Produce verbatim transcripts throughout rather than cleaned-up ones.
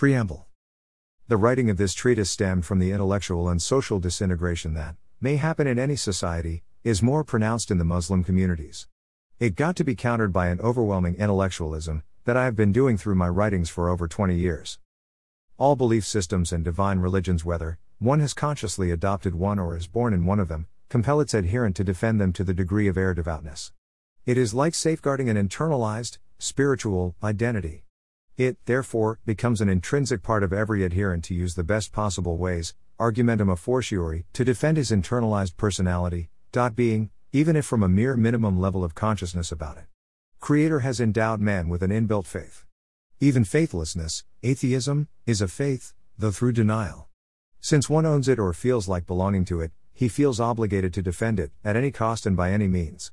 Preamble. The writing of this treatise stemmed from the intellectual and social disintegration that may happen in any society, is more pronounced in the Muslim communities. It got to be countered by an overwhelming intellectualism that I have been doing through my writings for over twenty years. All belief systems and divine religions, whether one has consciously adopted one or is born in one of them, compel its adherent to defend them to the degree of air devoutness. It is like safeguarding an internalized, spiritual identity. It, therefore, becomes an intrinsic part of every adherent to use the best possible ways, argumentum a fortiori, to defend his internalized personality, dot being, even if from a mere minimum level of consciousness about it. Creator has endowed man with an inbuilt faith. Even faithlessness, atheism, is a faith, though through denial. Since one owns it or feels like belonging to it, he feels obligated to defend it, at any cost and by any means.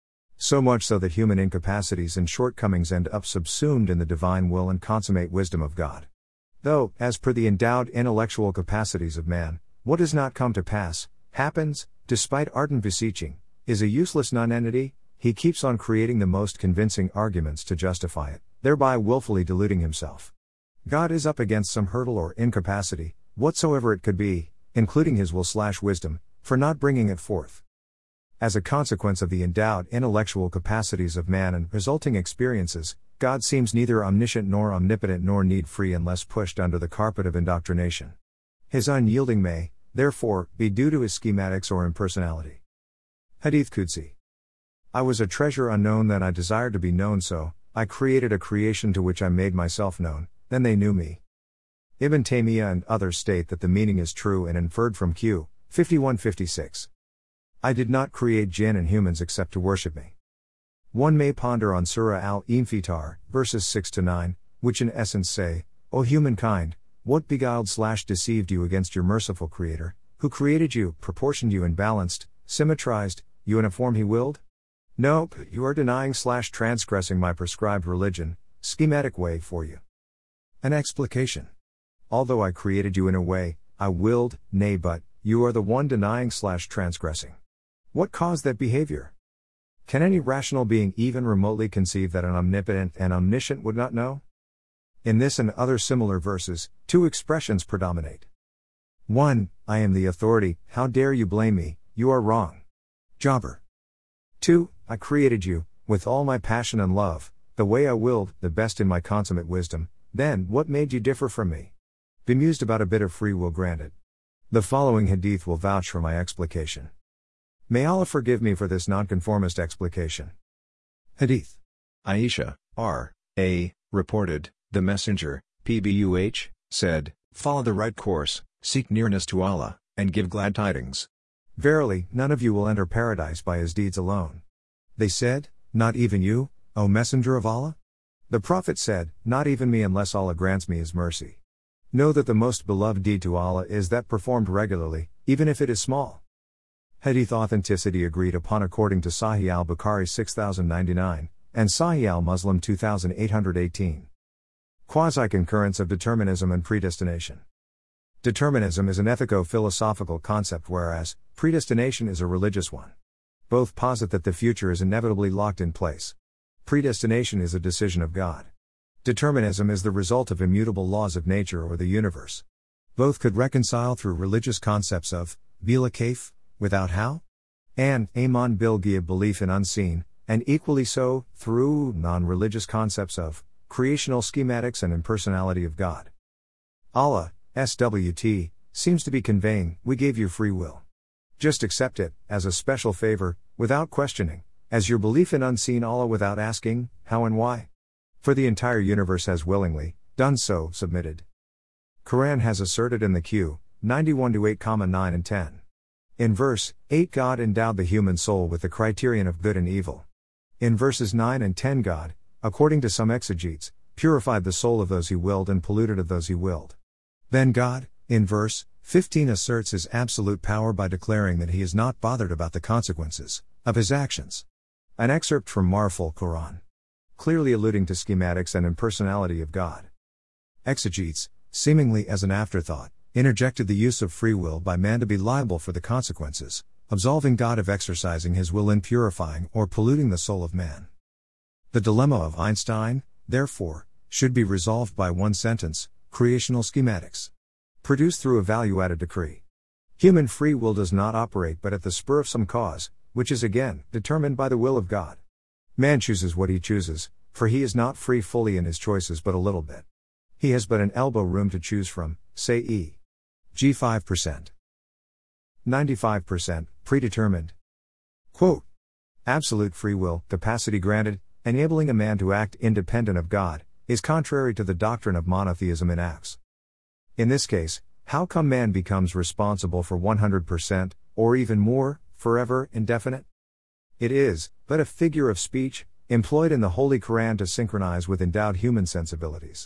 So much so that human incapacities and shortcomings end up subsumed in the divine will and consummate wisdom of God. Though, as per the endowed intellectual capacities of man, what does not come to pass, happens, despite ardent beseeching, is a useless nonentity, he keeps on creating the most convincing arguments to justify it, thereby willfully deluding himself. God is up against some hurdle or incapacity, whatsoever it could be, including his will slash wisdom, for not bringing it forth. As a consequence of the endowed intellectual capacities of man and resulting experiences, God seems neither omniscient nor omnipotent nor need-free unless pushed under the carpet of indoctrination. His unyielding may, therefore, be due to his schematics or impersonality. Hadith Qudsi. I was a treasure unknown, then I desired to be known, so I created a creation to which I made myself known, then they knew me. Ibn Taymiyyah and others state that the meaning is true and inferred from Q. fifty-one fifty-six. I did not create jinn and humans except to worship me. One may ponder on Surah Al-Infitar, verses six to nine, which in essence say, O humankind, what beguiled slash deceived you against your merciful Creator, who created you, proportioned you and balanced, symmetrized, you in a form he willed? Nope, you are denying slash transgressing my prescribed religion, schematic way for you. An explication. Although I created you in a way, I willed, nay but, you are the one denying slash transgressing. What caused that behavior? Can any rational being even remotely conceive that an omnipotent and omniscient would not know? In this and other similar verses, two expressions predominate. one. I am the authority, how dare you blame me, you are wrong. Jobber. two. I created you, with all my passion and love, the way I willed, the best in my consummate wisdom, then what made you differ from me? Bemused about a bit of free will granted. The following hadith will vouch for my explication. May Allah forgive me for this nonconformist explication. Hadith. Aisha, R. A., reported, the Messenger, P B U H, said, follow the right course, seek nearness to Allah, and give glad tidings. Verily, none of you will enter paradise by his deeds alone. They said, not even you, O Messenger of Allah? The Prophet said, not even me unless Allah grants me his mercy. Know that the most beloved deed to Allah is that performed regularly, even if it is small. Hadith authenticity agreed upon according to Sahih al-Bukhari six thousand ninety-nine, and Sahih al-Muslim two thousand eight hundred eighteen. Quasi-concurrence of determinism and predestination. Determinism is an ethico-philosophical concept, whereas predestination is a religious one. Both posit that the future is inevitably locked in place. Predestination is a decision of God. Determinism is the result of immutable laws of nature or the universe. Both could reconcile through religious concepts of bila kayf, without how, and Aman bil Ghaib, belief in unseen, and equally so, through non-religious concepts of creational schematics and impersonality of God. Allah, S W T, seems to be conveying, we gave you free will. Just accept it, as a special favor, without questioning, as your belief in unseen Allah without asking, how and why. For the entire universe has willingly done so, submitted. Quran has asserted in the Q, ninety-one to eight, nine and ten. In verse eight, God endowed the human soul with the criterion of good and evil. In verses nine and ten, God, according to some exegetes, purified the soul of those he willed and polluted of those he willed. Then God, in verse fifteen, asserts his absolute power by declaring that he is not bothered about the consequences of his actions. An excerpt from Marful Quran. Clearly alluding to schematics and impersonality of God. Exegetes, seemingly as an afterthought, interjected the use of free will by man to be liable for the consequences, absolving God of exercising his will in purifying or polluting the soul of man. The dilemma of Einstein, therefore, should be resolved by one sentence: Creational schematics. Produced through a value-added decree. Human free will does not operate but at the spur of some cause, which is again, determined by the will of God. Man chooses what he chooses, for he is not free fully in his choices but a little bit. He has but an elbow room to choose from, say e g five percent. ninety-five percent, predetermined. Quote. Absolute free will, capacity granted, enabling a man to act independent of God, is contrary to the doctrine of monotheism in Acts. In this case, how come man becomes responsible for one hundred percent, or even more, forever, indefinite? It is but a figure of speech, employed in the Holy Quran to synchronize with endowed human sensibilities.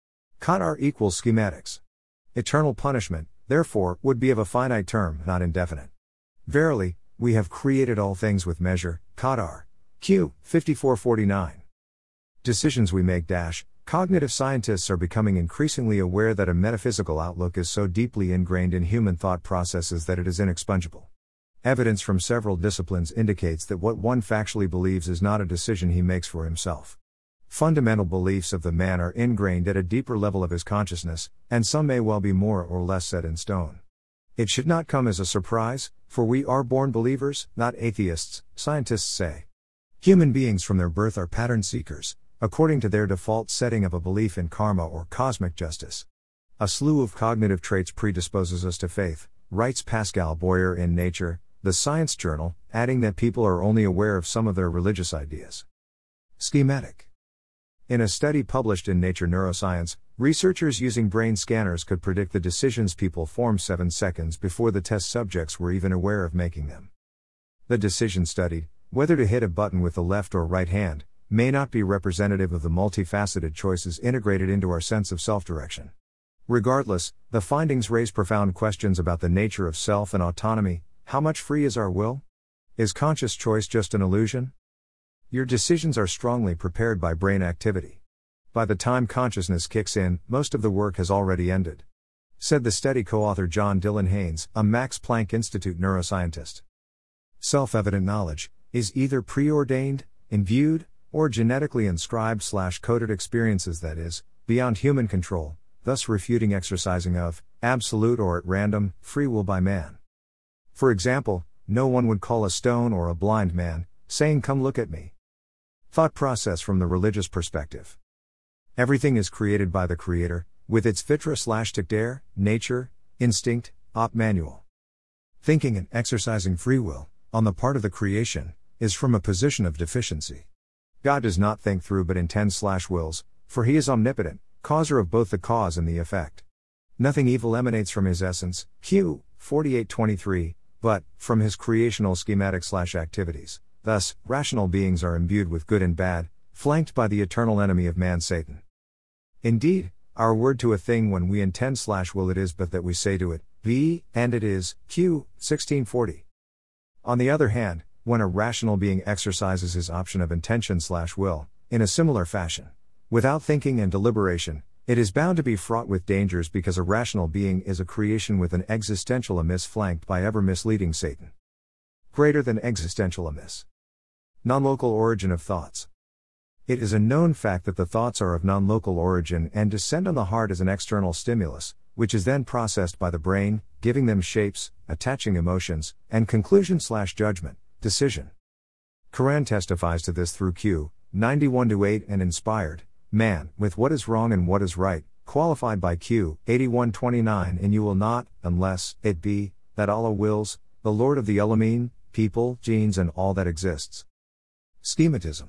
Qadar equals schematics. Eternal punishment, therefore, would be of a finite term, not indefinite. Verily, we have created all things with measure, Qadar. Q. fifty-four forty-nine. Decisions we make dash. Cognitive scientists are becoming increasingly aware that a metaphysical outlook is so deeply ingrained in human thought processes that it is inexpugnable. Evidence from several disciplines indicates that what one factually believes is not a decision he makes for himself. Fundamental beliefs of the man are ingrained at a deeper level of his consciousness, and some may well be more or less set in stone. It should not come as a surprise, for we are born believers, not atheists, scientists say. Human beings from their birth are pattern seekers, according to their default setting of a belief in karma or cosmic justice. A slew of cognitive traits predisposes us to faith, writes Pascal Boyer in Nature, the science journal, adding that people are only aware of some of their religious ideas. Schematic. In a study published in Nature Neuroscience, researchers using brain scanners could predict the decisions people formed seven seconds before the test subjects were even aware of making them. The decision studied, whether to hit a button with the left or right hand, may not be representative of the multifaceted choices integrated into our sense of self-direction. Regardless, the findings raise profound questions about the nature of self and autonomy. How much free is our will? Is conscious choice just an illusion? Your decisions are strongly prepared by brain activity. By the time consciousness kicks in, most of the work has already ended. Said the study co-author John Dylan Haynes, a Max Planck Institute neuroscientist. Self-evident knowledge is either preordained, imbued, or genetically inscribed slash coded experiences, that is, beyond human control, thus refuting exercising of, absolute or at random, free will by man. For example, no one would call a stone or a blind man, saying come look at me. Thought process from the religious perspective. Everything is created by the Creator, with its fitra slash tikdar, nature, instinct, op manual. Thinking and exercising free will, on the part of the creation, is from a position of deficiency. God does not think through but intends slash wills, for he is omnipotent, causer of both the cause and the effect. Nothing evil emanates from his essence, Q. forty-eight twenty-three, but, from his creational schematic slash activities. Thus, rational beings are imbued with good and bad, flanked by the eternal enemy of man, Satan. Indeed, our word to a thing when we intend slash will it is but that we say to it, be, and it is, Q. sixteen forty. On the other hand, when a rational being exercises his option of intention slash will, in a similar fashion, without thinking and deliberation, it is bound to be fraught with dangers because a rational being is a creation with an existential amiss flanked by ever misleading Satan. Greater than existential amiss. Non-local origin of thoughts. It is a known fact that the thoughts are of non-local origin and descend on the heart as an external stimulus, which is then processed by the brain, giving them shapes, attaching emotions, and conclusion slash judgment, decision. Quran testifies to this through Q. ninety-one to eight and inspired, man, with what is wrong and what is right, qualified by Q. eighty-one twenty-nine, and you will not, unless it be, that Allah wills, the Lord of the Elameen, people, genes and all that exists. Schematism.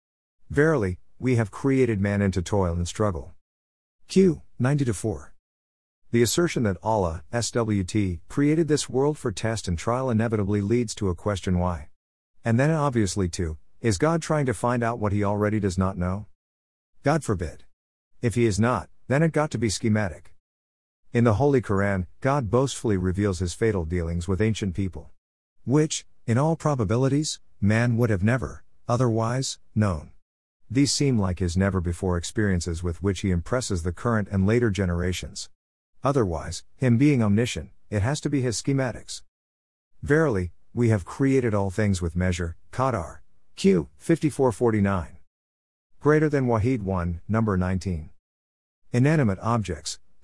Verily, we have created man into toil and struggle. Q. ninety to four. The assertion that Allah, S W T, created this world for test and trial inevitably leads to a question why. And then obviously to, is God trying to find out what he already does not know? God forbid. If he is not, then it got to be schematic. In the Holy Quran, God boastfully reveals his fatal dealings with ancient people, which, in all probabilities, man would have never, otherwise, known. These seem like his never-before experiences with which he impresses the current and later generations. Otherwise, him being omniscient, it has to be his schematics. Verily, we have created all things with measure, Qadar. Q. fifty-four forty-nine. Greater than Wahid one, number nineteen. Inanimate objects,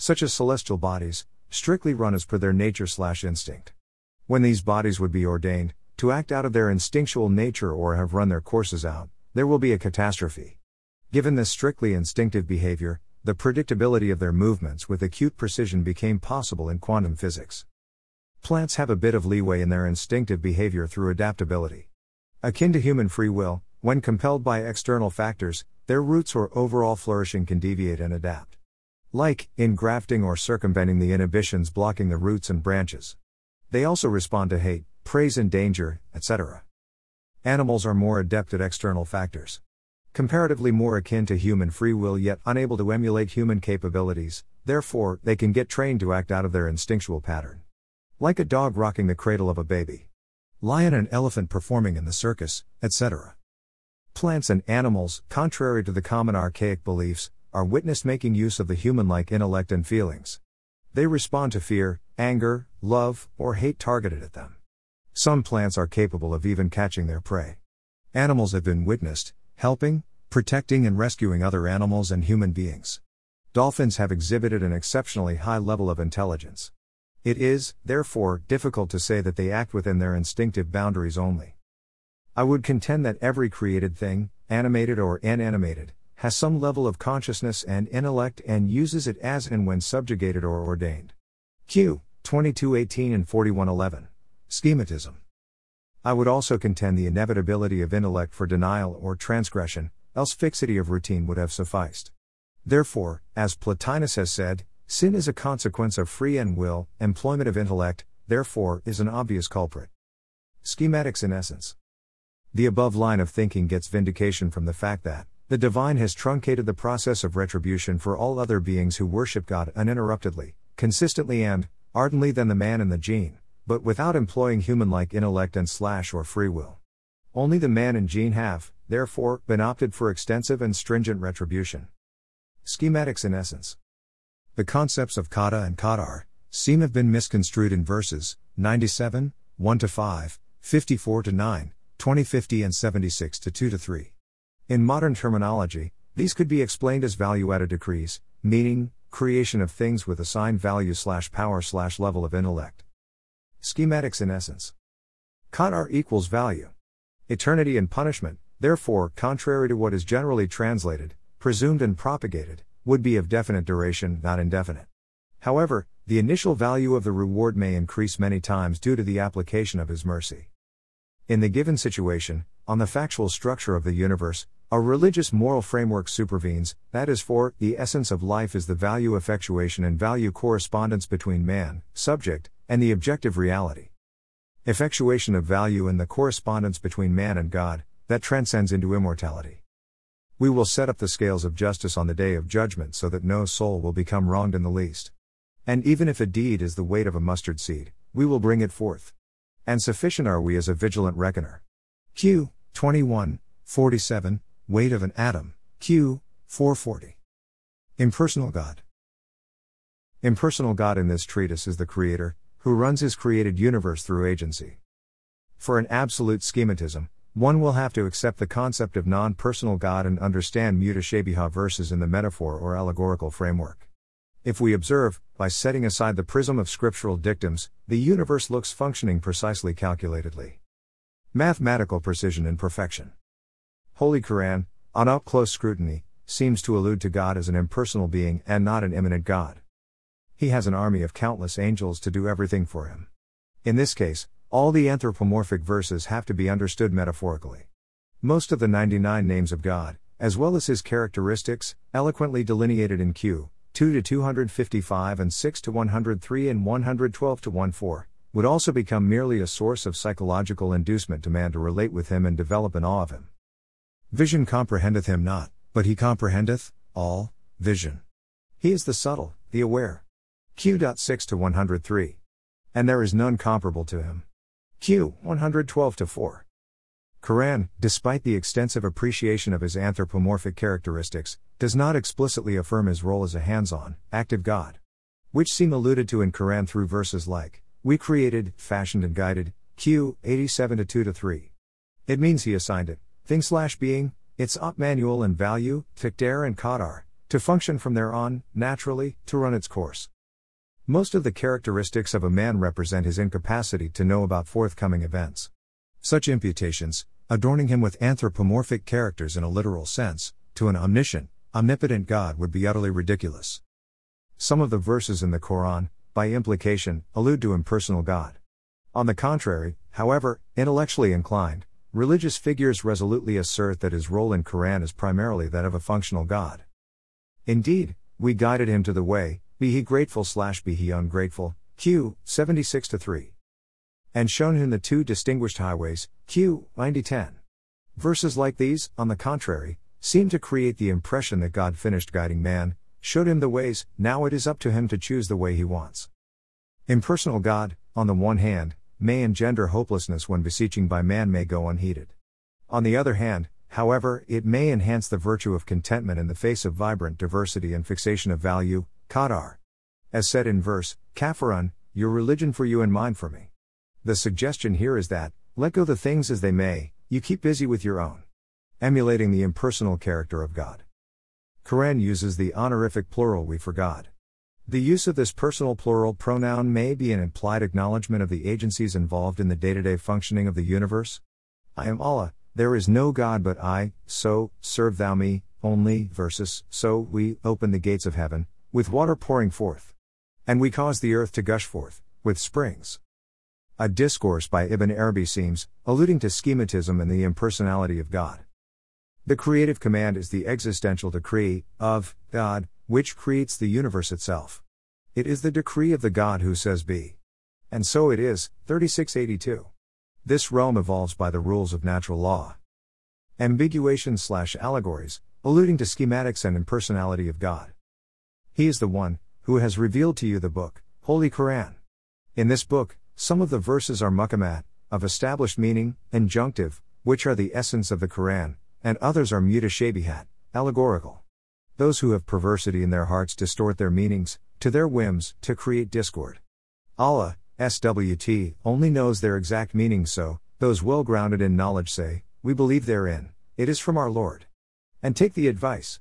such as celestial bodies, strictly run as per their nature slash instinct. When these bodies would be ordained to act out of their instinctual nature or have run their courses out, there will be a catastrophe. Given this strictly instinctive behavior, the predictability of their movements with acute precision became possible in quantum physics. Plants have a bit of leeway in their instinctive behavior through adaptability. Akin to human free will, when compelled by external factors, their roots or overall flourishing can deviate and adapt. Like, in grafting or circumventing the inhibitions blocking the roots and branches. They also respond to hate, praise and danger, et cetera. Animals are more adept at external factors. Comparatively more akin to human free will yet unable to emulate human capabilities, therefore, they can get trained to act out of their instinctual pattern. Like a dog rocking the cradle of a baby. Lion and elephant performing in the circus, et cetera. Plants and animals, contrary to the common archaic beliefs, are witnessed making use of the human-like intellect and feelings. They respond to fear, anger, love, or hate targeted at them. Some plants are capable of even catching their prey. Animals have been witnessed helping, protecting and rescuing other animals and human beings. Dolphins have exhibited an exceptionally high level of intelligence. It is, therefore, difficult to say that they act within their instinctive boundaries only. I would contend that every created thing, animated or inanimated, has some level of consciousness and intellect and uses it as and when subjugated or ordained. Q. twenty-two eighteen and forty-one eleven. Schematism. I would also contend the inevitability of intellect for denial or transgression, else fixity of routine would have sufficed. Therefore, as Plotinus has said, sin is a consequence of free and will, employment of intellect, therefore, is an obvious culprit. Schematics in essence. The above line of thinking gets vindication from the fact that the divine has truncated the process of retribution for all other beings who worship God uninterruptedly, consistently and ardently than the man and the gene, but without employing human-like intellect and slash or free will. Only the man and gene have, therefore, been opted for extensive and stringent retribution. Schematics in essence. The concepts of kata and kadar seem have been misconstrued in verses ninety-seven, one to five, fifty-four to nine, twenty fifty and seventy-six to two to three. In modern terminology, these could be explained as value-added decrees, meaning, creation of things with assigned value slash power slash level of intellect. Schematics in essence. Kadar equals value. Eternity and punishment, therefore, contrary to what is generally translated, presumed and propagated, would be of definite duration, not indefinite. However, the initial value of the reward may increase many times due to the application of His mercy. In the given situation, on the factual structure of the universe, a religious moral framework supervenes, that is for, the essence of life is the value effectuation and value correspondence between man, subject, and the objective reality. Effectuation of value and the correspondence between man and God, that transcends into immortality. We will set up the scales of justice on the day of judgment so that no soul will become wronged in the least. And even if a deed is the weight of a mustard seed, we will bring it forth. And sufficient are we as a vigilant reckoner. Q. twenty-one, forty-seven, weight of an atom, Q. four forty. Impersonal God. Impersonal God in this treatise is the Creator, who runs His created universe through agency. For an absolute schematism, one will have to accept the concept of non-personal God and understand mutashabiha verses in the metaphor or allegorical framework. If we observe, by setting aside the prism of scriptural dictums, the universe looks functioning precisely calculatedly. Mathematical precision and perfection. Holy Quran, on up-close scrutiny, seems to allude to God as an impersonal being and not an immanent God. He has an army of countless angels to do everything for Him. In this case, all the anthropomorphic verses have to be understood metaphorically. Most of the ninety-nine names of God, as well as His characteristics, eloquently delineated in Q. two to two fifty-five and six to one hundred three and one twelve to fourteen, would also become merely a source of psychological inducement to man to relate with Him and develop an awe of Him. Vision comprehendeth Him not, but He comprehendeth all vision. He is the subtle, the aware. Q. six to one hundred three. And there is none comparable to Him. Q. one twelve to four. Quran, despite the extensive appreciation of His anthropomorphic characteristics, does not explicitly affirm His role as a hands-on, active God. Which seem alluded to in Quran through verses like, we created, fashioned and guided, Q. eighty-seven to two to three. It means He assigned it, thing slash being, its op manual and value, fiqdar and qadar, To function from there on, naturally, to run its course. Most of the characteristics of a man represent his incapacity to know about forthcoming events. Such imputations, adorning him with anthropomorphic characters in a literal sense, to an omniscient, omnipotent God would be utterly ridiculous. Some of the verses in the Quran, by implication, allude to impersonal God. On the contrary, however, intellectually inclined, religious figures resolutely assert that his role in Quran is primarily that of a functional God. Indeed, we guided him to the way, be he grateful slash be he ungrateful, Q seventy-six to three. And shown him the two distinguished highways, Q ninety ten. Verses like these, on the contrary, seem to create the impression that God finished guiding man, showed him the ways, now it is up to him to choose the way he wants. Impersonal God, on the one hand, may engender hopelessness when beseeching by man may go unheeded. On the other hand, however, it may enhance the virtue of contentment in the face of vibrant diversity and fixation of value, qadar. As said in verse, Kafirun, your religion for you and mine for me. The suggestion here is that, let go the things as they may, you keep busy with your own. Emulating the impersonal character of God. Quran uses the honorific plural we for God. The use of this personal plural pronoun may be an implied acknowledgement of the agencies involved in the day-to-day functioning of the universe. I am Allah, there is no God but I, so, serve thou me, only, versus, so, we, open the gates of heaven, with water pouring forth. And we cause the earth to gush forth, with springs. A discourse by Ibn Arabi seems, alluding to schematism and the impersonality of God. The creative command is the existential decree, of, God, which creates the universe itself. It is the decree of the God who says be. And so it is, thirty-six eighty-two. This realm evolves by the rules of natural law. Ambiguation slash allegories, alluding to schematics and impersonality of God. He is the one, who has revealed to you the book, Holy Quran. In this book, some of the verses are muhkamat, of established meaning, injunctive, which are the essence of the Quran, and others are mutashabihat, allegorical. Those who have perversity in their hearts distort their meanings, to their whims, to create discord. Allah, S W T, only knows their exact meaning, so, those well grounded in knowledge say, we believe therein, it is from our Lord. And take the advice.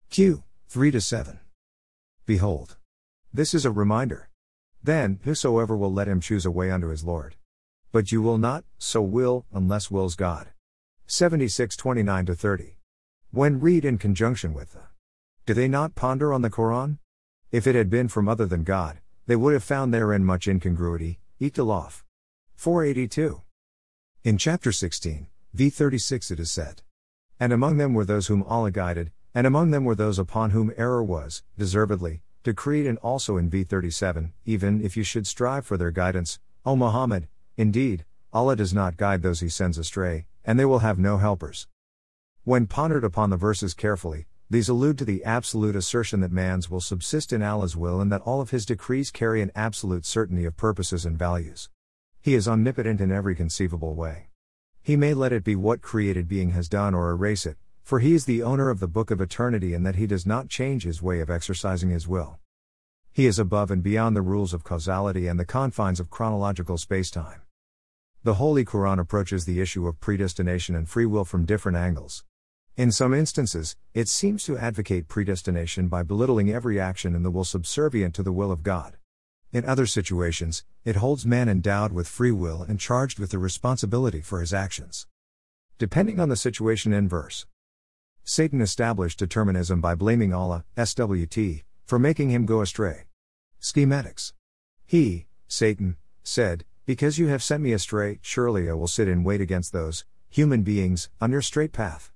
Q three to seven. Behold. This is a reminder. Then, whosoever will let him choose a way unto his Lord. But you will not, so will, unless wills God. seventy-six twenty-nine to thirty. When read in conjunction with the. Do they not ponder on the Quran? If it had been from other than God, they would have found therein much incongruity, Ikhtilaf. four eighty-two. In chapter sixteen, verse thirty-six it is said. And among them were those whom Allah guided, and among them were those upon whom error was, deservedly, decreed, and also in verse thirty-seven, even if you should strive for their guidance, O Muhammad, indeed, Allah does not guide those he sends astray, and they will have no helpers. When pondered upon the verses carefully, these allude to the absolute assertion that man's will subsist in Allah's will and that all of his decrees carry an absolute certainty of purposes and values. He is omnipotent in every conceivable way. He may let it be what created being has done or erase it, for he is the owner of the book of eternity and that he does not change his way of exercising his will. He is above and beyond the rules of causality and the confines of chronological spacetime. The Holy Quran approaches the issue of predestination and free will from different angles. In some instances, it seems to advocate predestination by belittling every action in the will subservient to the will of God. In other situations, it holds man endowed with free will and charged with the responsibility for his actions. Depending on the situation in verse. Satan established determinism by blaming Allah, S W T, for making him go astray. Schematics. He, Satan, said, because you have sent me astray, surely I will sit in wait against those, human beings, on your straight path.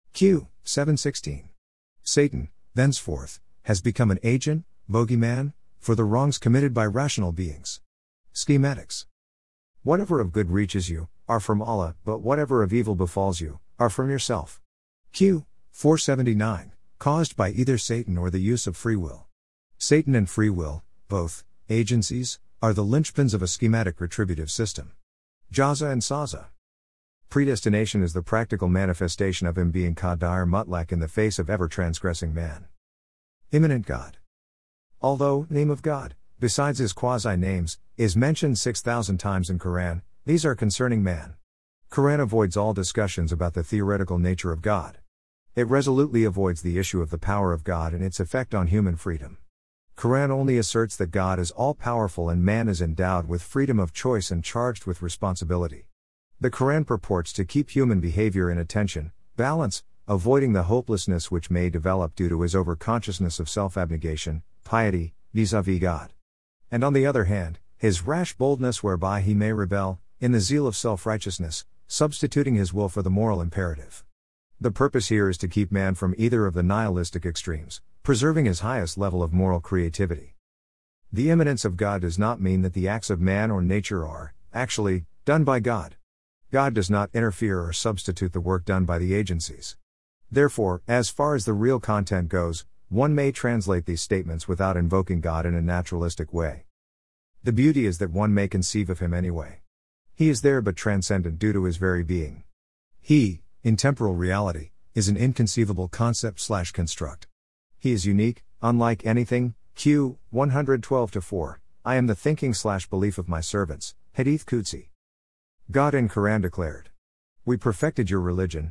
Q seven sixteen. Satan, thenceforth, has become an agent, bogeyman, for the wrongs committed by rational beings. Schematics. Whatever of good reaches you, are from Allah, but whatever of evil befalls you, are from yourself. Q four seventy-nine, caused by either Satan or the use of free will. Satan and free will, both, agencies, are the linchpins of a schematic retributive system. Jaza and Saza. Predestination is the practical manifestation of him being Qadar Mutlaq in the face of ever-transgressing man. Immanent God. Although, name of God, besides his quasi-names, is mentioned six thousand times in Quran, these are concerning man. Quran avoids all discussions about the theoretical nature of God. It resolutely avoids the issue of the power of God and its effect on human freedom. Quran only asserts that God is all-powerful and man is endowed with freedom of choice and charged with responsibility. The Quran purports to keep human behavior in attention, balance, avoiding the hopelessness which may develop due to his overconsciousness of self-abnegation, piety, vis-a-vis God. And on the other hand, his rash boldness whereby he may rebel, in the zeal of self-righteousness, substituting his will for the moral imperative. The purpose here is to keep man from either of the nihilistic extremes, preserving his highest level of moral creativity. The immanence of God does not mean that the acts of man or nature are, actually, done by God. God does not interfere or substitute the work done by the agencies. Therefore, as far as the real content goes, one may translate these statements without invoking God in a naturalistic way. The beauty is that one may conceive of him anyway. He is there but transcendent due to his very being. He, in temporal reality, is an inconceivable concept slash construct. He is unique, unlike anything. Q one twelve to four, I am the thinking slash belief of my servants, Hadith Qudsi. God in Quran declared, we perfected your religion.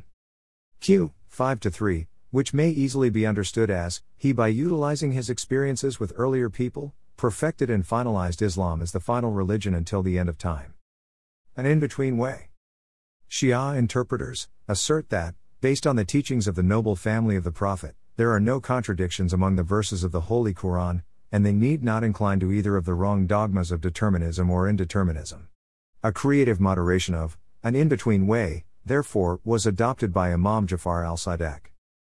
Q five to three, which may easily be understood as, he by utilizing his experiences with earlier people, perfected and finalized Islam as the final religion until the end of time. An in-between way. Shia interpreters assert that, based on the teachings of the noble family of the Prophet, there are no contradictions among the verses of the Holy Quran, and they need not incline to either of the wrong dogmas of determinism or indeterminism. A creative moderation of, an in-between way, therefore, was adopted by Imam Jafar al-Sadiq.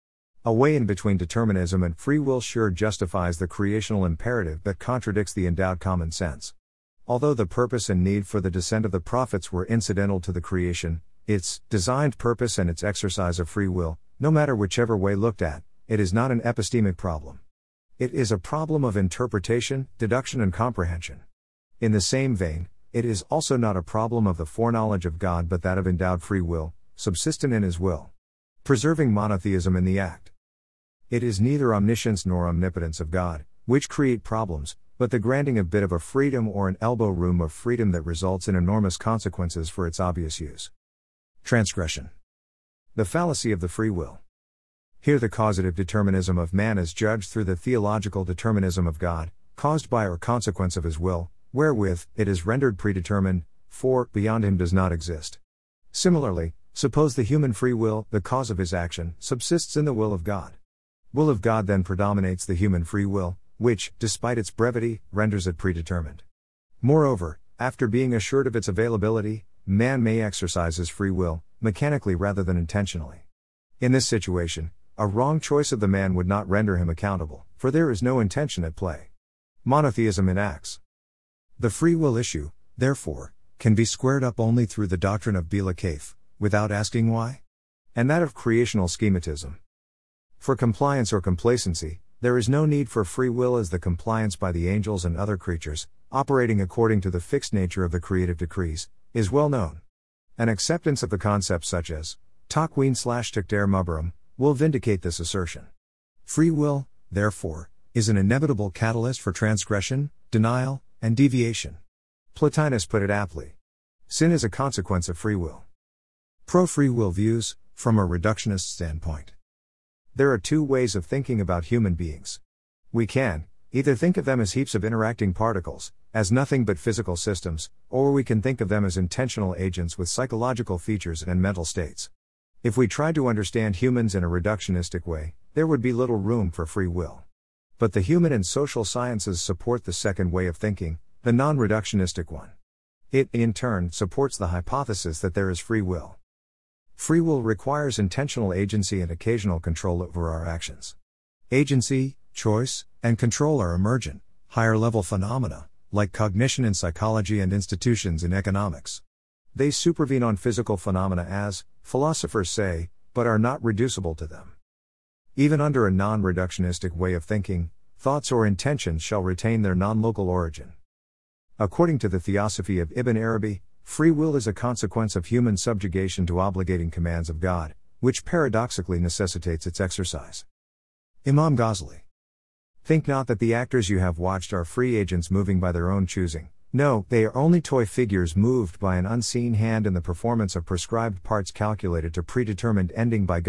A way in between determinism and free will sure justifies the creational imperative but contradicts the endowed common sense. Although the purpose and need for the descent of the prophets were incidental to the creation, its designed purpose and its exercise of free will, no matter whichever way looked at, it is not an epistemic problem. It is a problem of interpretation, deduction and comprehension. In the same vein, it is also not a problem of the foreknowledge of God but that of endowed free will, subsistent in his will. Preserving monotheism in the act. It is neither omniscience nor omnipotence of God, which create problems, but the granting a bit of a freedom or an elbow room of freedom that results in enormous consequences for its obvious use. Transgression. The fallacy of the free will. Here the causative determinism of man is judged through the theological determinism of God, caused by or consequence of his will, wherewith it is rendered predetermined, for beyond him does not exist. Similarly, suppose the human free will, the cause of his action, subsists in the will of God. Will of God then predominates the human free will, which, despite its brevity, renders it predetermined. Moreover, after being assured of its availability, man may exercise his free will, mechanically rather than intentionally. In this situation, a wrong choice of the man would not render him accountable, for there is no intention at play. Monotheism in acts. The free will issue, therefore, can be squared up only through the doctrine of Bila Kaif, without asking why? And that of creational schematism. For compliance or complacency, there is no need for free will as the compliance by the angels and other creatures, operating according to the fixed nature of the creative decrees, is well known. An acceptance of the concepts such as Taqween slash Taqdir Mubram will vindicate this assertion. Free will, therefore, is an inevitable catalyst for transgression, denial, and deviation. Plotinus put it aptly. Sin is a consequence of free will. Pro-free will views, from a reductionist standpoint. There are two ways of thinking about human beings. We can, either think of them as heaps of interacting particles, as nothing but physical systems, or we can think of them as intentional agents with psychological features and mental states. If we tried to understand humans in a reductionistic way, there would be little room for free will. But the human and social sciences support the second way of thinking, the non-reductionistic one. It, in turn, supports the hypothesis that there is free will. Free will requires intentional agency and occasional control over our actions. Agency, choice, and control are emergent, higher-level phenomena, like cognition in psychology and institutions in economics. They supervene on physical phenomena as, philosophers say, but are not reducible to them. Even under a non-reductionistic way of thinking, thoughts or intentions shall retain their non-local origin. According to the Theosophy of Ibn Arabi, free will is a consequence of human subjugation to obligating commands of God, which paradoxically necessitates its exercise. Imam Ghazali. Think not that the actors you have watched are free agents moving by their own choosing. No, they are only toy figures moved by an unseen hand in the performance of prescribed parts calculated to predetermined ending by God,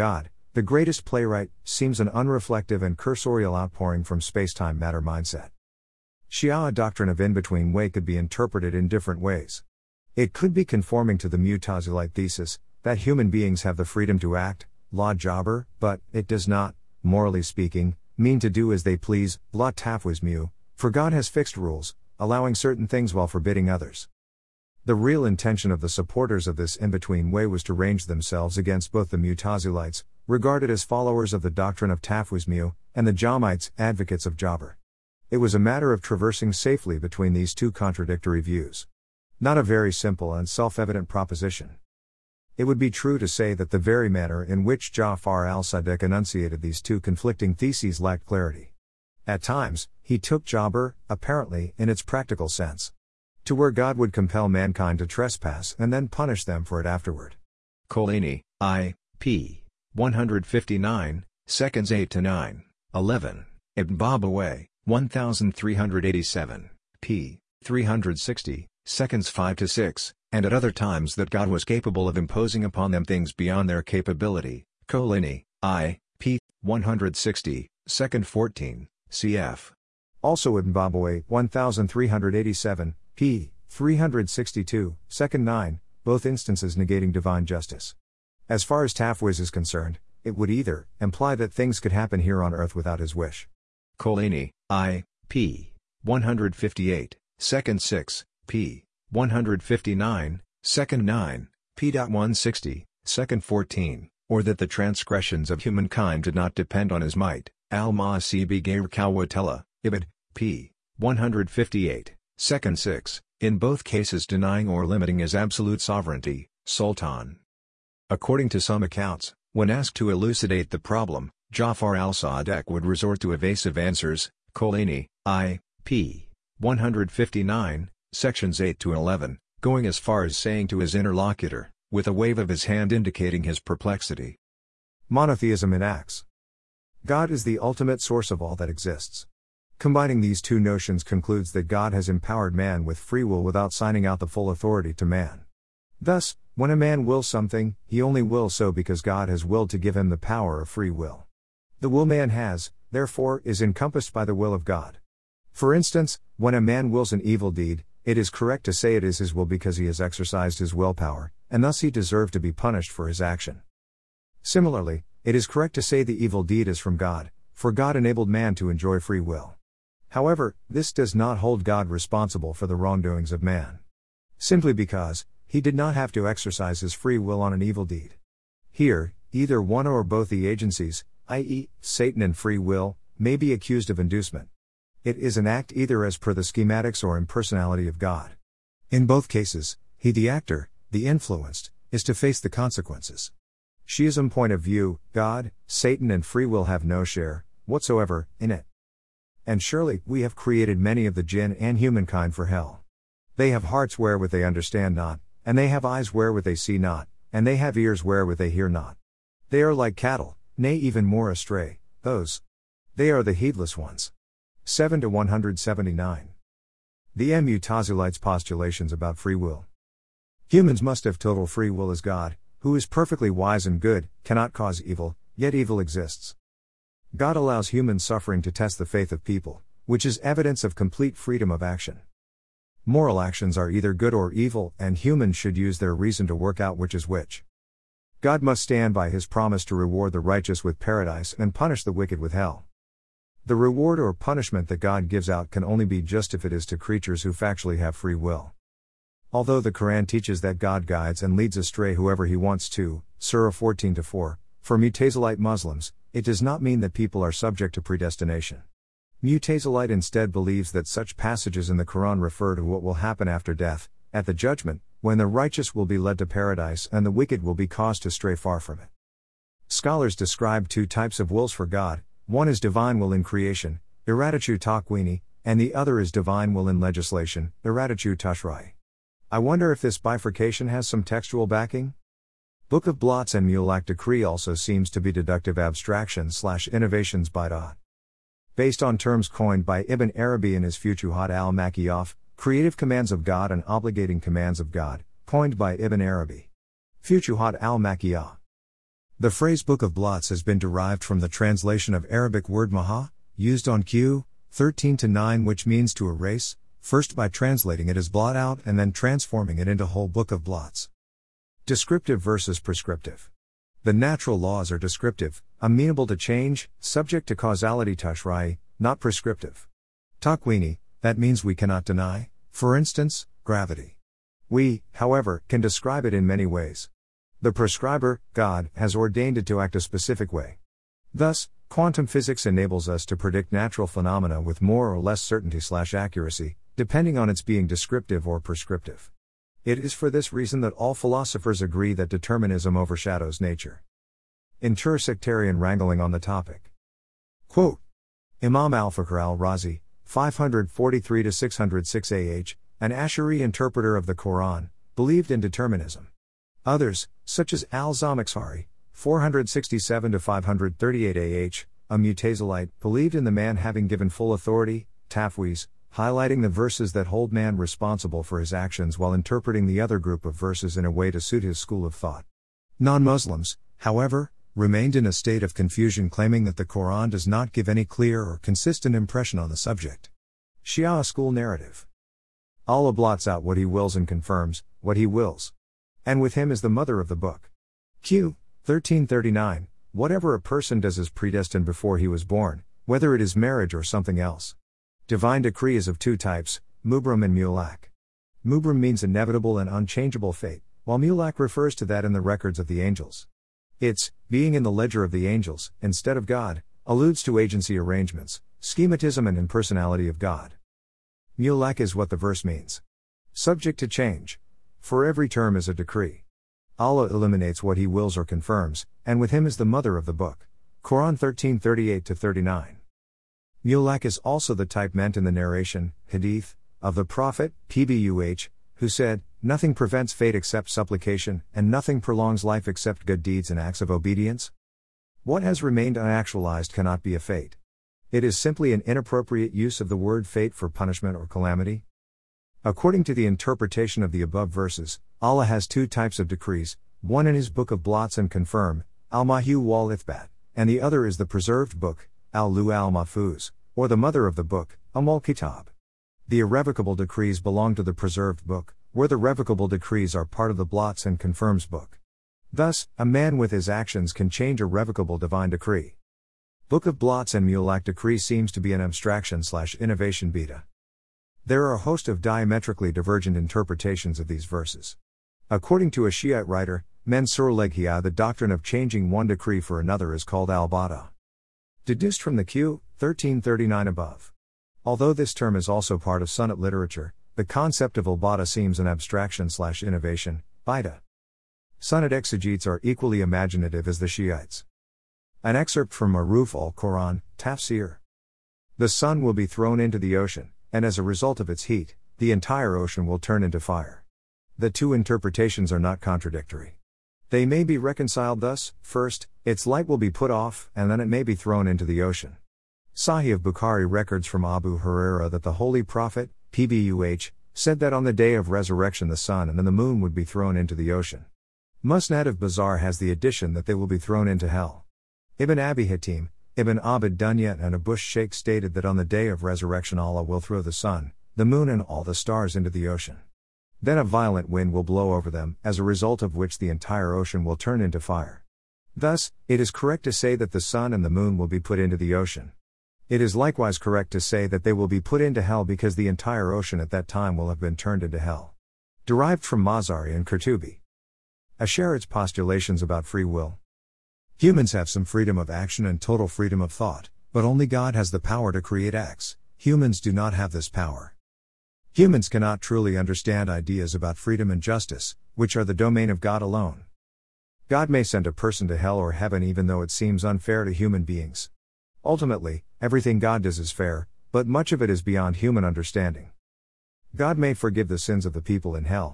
the greatest playwright, seems an unreflective and cursorial outpouring from space-time matter mindset. Xiao's doctrine of in-between way could be interpreted in different ways. It could be conforming to the Mutazilite thesis, that human beings have the freedom to act, la jabber, but, it does not, morally speaking, mean to do as they please, la tafwiz mu, for God has fixed rules, allowing certain things while forbidding others. The real intention of the supporters of this in-between way was to range themselves against both the Mutazilites, regarded as followers of the doctrine of tafwiz mu, and the Jahmites, advocates of jabr. It was a matter of traversing safely between these two contradictory views. Not a very simple and self-evident proposition. It would be true to say that the very manner in which Ja'far al-Sadiq enunciated these two conflicting theses lacked clarity. At times, he took jabr, apparently, in its practical sense, to where God would compel mankind to trespass and then punish them for it afterward. Khomeini, I. P. one fifty-nine, seconds eight to nine, eleven, Ibn Babawayh, thirteen eighty-seven, p. three sixty, seconds five to six, and at other times that God was capable of imposing upon them things beyond their capability. Khomeini, I. P. one sixty, second fourteen, cf. Also Ibn Babawayh thirteen eighty-seven, p. three sixty-two, second nine, both instances negating divine justice. As far as tafwiz is concerned, it would either imply that things could happen here on earth without his wish. Khomeini, I. P. one fifty-eight, second six, p. one fifty-nine, second nine, p. one sixty, second fourteen, or that the transgressions of humankind did not depend on his might. Al-Ma'asibi Gair Kawatella, Ibid. p. one fifty-eight, second six, in both cases denying or limiting his absolute sovereignty, Sultan. According to some accounts, when asked to elucidate the problem, Ja'far al-Sadiq would resort to evasive answers. Khomeini, I. P. one fifty-nine, sections eight to eleven, going as far as saying to his interlocutor, with a wave of his hand indicating his perplexity, monotheism in acts. God is the ultimate source of all that exists. Combining these two notions concludes that God has empowered man with free will without signing out the full authority to man. Thus, when a man wills something, he only wills so because God has willed to give him the power of free will. The will man has, therefore, is encompassed by the will of God. For instance, when a man wills an evil deed, it is correct to say it is his will because he has exercised his willpower, and thus he deserved to be punished for his action. Similarly, it is correct to say the evil deed is from God, for God enabled man to enjoy free will. However, this does not hold God responsible for the wrongdoings of man, simply because he did not have to exercise his free will on an evil deed. Here, either one or both the agencies, that is, Satan and free will, may be accused of inducement. It is an act either as per the schematics or impersonality of God. In both cases, he the actor, the influenced, is to face the consequences. Shiism point of view, God, Satan and free will have no share, whatsoever, in it. And surely, we have created many of the jinn and humankind for hell. They have hearts wherewith they understand not, and they have eyes wherewith they see not, and they have ears wherewith they hear not. They are like cattle, nay even more astray, those. They are the heedless ones. seven to one seventy-nine. The Mutazilites' postulations about free will. Humans must have total free will as God, who is perfectly wise and good, cannot cause evil, yet evil exists. God allows human suffering to test the faith of people, which is evidence of complete freedom of action. Moral actions are either good or evil, and humans should use their reason to work out which is which. God must stand by his promise to reward the righteous with paradise and punish the wicked with hell. The reward or punishment that God gives out can only be just if it is to creatures who factually have free will. Although the Quran teaches that God guides and leads astray whoever he wants to, Surah fourteen to four, for Mutazilite Muslims, it does not mean that people are subject to predestination. Mutazilite instead believes that such passages in the Quran refer to what will happen after death, at the judgment, when the righteous will be led to paradise and the wicked will be caused to stray far from it. Scholars describe two types of wills for God. One is divine will in creation, iradatu takwini, and the other is divine will in legislation, iradatu tashrai. I wonder if this bifurcation has some textual backing? Book of Blots and Mulak decree also seems to be deductive abstraction slash innovations by Dot. Based on terms coined by Ibn Arabi in his Futuhat al-Makkiyah, creative commands of God and obligating commands of God, coined by Ibn Arabi. Futuhat al-Makkiyah. The phrase Book of Blots has been derived from the translation of Arabic word maha, used on Q thirteen to nine, which means to erase, first by translating it as blot out and then transforming it into whole book of blots. Descriptive versus prescriptive. The natural laws are descriptive, amenable to change, subject to causality tashrai, not prescriptive. Takwini, that means we cannot deny, for instance, gravity. We, however, can describe it in many ways. The prescriber, God, has ordained it to act a specific way. Thus, quantum physics enables us to predict natural phenomena with more or less certainty/accuracy, depending on its being descriptive or prescriptive. It is for this reason that all philosophers agree that determinism overshadows nature. Inter-sectarian wrangling on the topic. Quote, Imam al-Fakhr al-Razi, five forty-three to six oh six A H, an Ash'ari interpreter of the Quran, believed in determinism. Others, such as al-Zamakhshari, four sixty-seven to five thirty-eight A H, a Mutazilite, believed in the man having given full authority, tafwiz, highlighting the verses that hold man responsible for his actions while interpreting the other group of verses in a way to suit his school of thought. Non-Muslims, however, remained in a state of confusion, claiming that the Quran does not give any clear or consistent impression on the subject. Shia school narrative. Allah blots out what he wills and confirms what he wills. And with him is the mother of the book. Q thirteen thirty-nine, whatever a person does is predestined before he was born, whether it is marriage or something else. Divine decree is of two types, Mubram and Mulak. Mubram means inevitable and unchangeable fate, while Mulak refers to that in the records of the angels. Its being in the ledger of the angels, instead of God, alludes to agency arrangements, schematism and impersonality of God. Mulak is what the verse means. Subject to change. For every term is a decree. Allah eliminates what he wills or confirms, and with him is the mother of the book. Quran thirteen thirty-eight to thirty-nine. Mulak is also the type meant in the narration, hadith, of the Prophet, P B U H, who said, "Nothing prevents fate except supplication, and nothing prolongs life except good deeds and acts of obedience." What has remained unactualized cannot be a fate. It is simply an inappropriate use of the word fate for punishment or calamity. According to the interpretation of the above verses, Allah has two types of decrees, one in his book of blots and confirm, al-Mahyu wal Ithbat, and the other is the preserved book, al-Lu al-Mahfuz, or the mother of the book, Ummul Kitab. The irrevocable decrees belong to the preserved book, where the revocable decrees are part of the blots and confirms book. Thus, a man with his actions can change a revocable divine decree. Book of Blots and Mulak decree seems to be an abstraction slash innovation beta. There are a host of diametrically divergent interpretations of these verses. According to a Shiite writer, Mansur Leghia, the doctrine of changing one decree for another is called al-Bada. Deduced from the Q thirteen thirty-nine above. Although this term is also part of Sunnat literature, the concept of al-Bada seems an abstraction slash innovation, bida. Sunnat exegetes are equally imaginative as the Shiites. An excerpt from Maruf al-Quran, Tafsir. The sun will be thrown into the ocean, and as a result of its heat, the entire ocean will turn into fire. The two interpretations are not contradictory. They may be reconciled thus: first, its light will be put off, and then it may be thrown into the ocean. Sahih of Bukhari records from Abu Huraira that the Holy Prophet, P B U H, said that on the day of resurrection the sun and then the moon would be thrown into the ocean. Musnad of Bazar has the addition that they will be thrown into hell. Ibn Abi Hatim, Ibn Abd Dunya and Abush Sheikh stated that on the day of resurrection Allah will throw the sun, the moon and all the stars into the ocean. Then a violent wind will blow over them, as a result of which the entire ocean will turn into fire. Thus, it is correct to say that the sun and the moon will be put into the ocean. It is likewise correct to say that they will be put into hell because the entire ocean at that time will have been turned into hell. Derived from Mazari and Qurtubi. Asharit's postulations about free will. Humans have some freedom of action and total freedom of thought, but only God has the power to create acts. Humans do not have this power. Humans cannot truly understand ideas about freedom and justice, which are the domain of God alone. God may send a person to hell or heaven even though it seems unfair to human beings. Ultimately, everything God does is fair, but much of it is beyond human understanding. God may forgive the sins of the people in hell.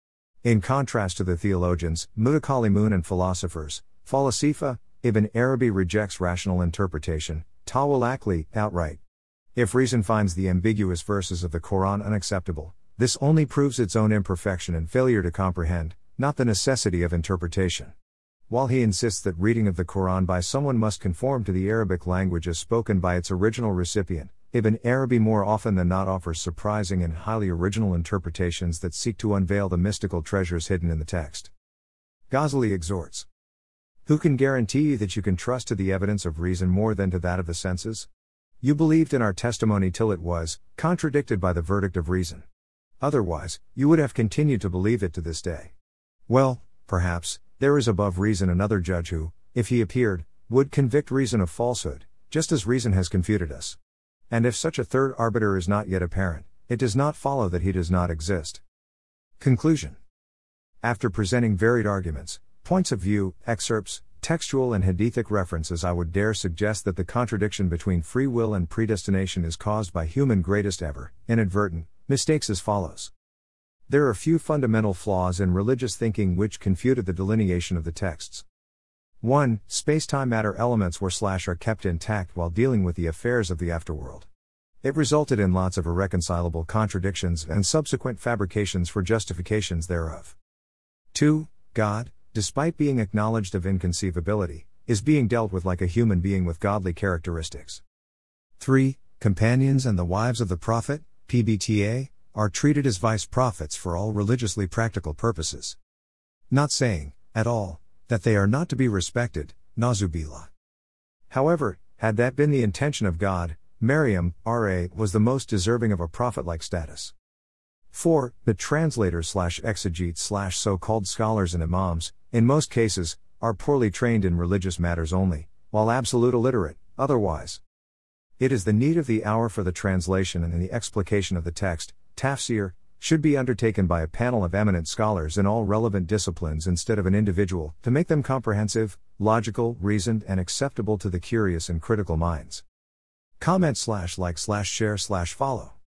In contrast to the theologians, Mutakalimun and philosophers, Falasifa, Ibn Arabi rejects rational interpretation, Tawil Akli, outright. If reason finds the ambiguous verses of the Quran unacceptable, this only proves its own imperfection and failure to comprehend, not the necessity of interpretation. While he insists that reading of the Quran by someone must conform to the Arabic language as spoken by its original recipient, Ibn Arabi more often than not offers surprising and highly original interpretations that seek to unveil the mystical treasures hidden in the text. Ghazali exhorts: who can guarantee that you can trust to the evidence of reason more than to that of the senses? You believed in our testimony till it was contradicted by the verdict of reason. Otherwise, you would have continued to believe it to this day. Well, perhaps, there is above reason another judge who, if he appeared, would convict reason of falsehood, just as reason has confuted us. And if such a third arbiter is not yet apparent, it does not follow that he does not exist. Conclusion. After presenting varied arguments, points of view, excerpts, textual and hadithic references, I would dare suggest that the contradiction between free will and predestination is caused by human greatest ever, inadvertent, mistakes as follows. There are few fundamental flaws in religious thinking which confuted the delineation of the texts. one. Space-time matter elements were slash are kept intact while dealing with the affairs of the afterworld. It resulted in lots of irreconcilable contradictions and subsequent fabrications for justifications thereof. two. God, despite being acknowledged of inconceivability, is being dealt with like a human being with godly characteristics. three. Companions and the wives of the Prophet, P B T A, are treated as vice-prophets for all religiously practical purposes. Not saying, at all, that they are not to be respected, Nazubillah. However, had that been the intention of God, Maryam, R A, was the most deserving of a prophet-like status. four. The translators slash exegetes slash so-called scholars and imams, in most cases, are poorly trained in religious matters only, while absolute illiterate, otherwise. It is the need of the hour for the translation and the explication of the text, tafsir, should be undertaken by a panel of eminent scholars in all relevant disciplines instead of an individual, to make them comprehensive, logical, reasoned and acceptable to the curious and critical minds. Comment slash like slash share slash follow.